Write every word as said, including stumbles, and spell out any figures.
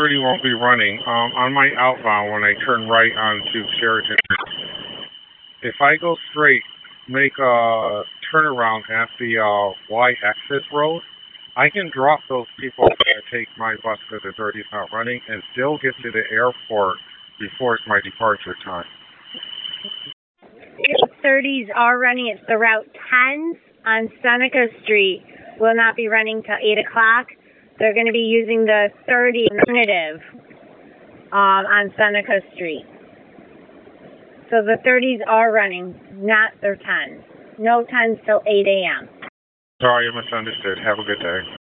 thirty won't be running. Um, on my outbound, when I turn right onto Sheraton, if I go straight, make a turnaround at the uh, Y access road, I can drop those people that take my bus because the thirty is not running and still get to the airport before it's my departure time. thirties are running. It's the Route tens on Seneca Street. Will not be running till eight o'clock. They're going to be using the thirty alternative um, on Seneca Street. So the thirties are running, not their tens. No tens till eight a.m. Sorry, I misunderstood. Have a good day.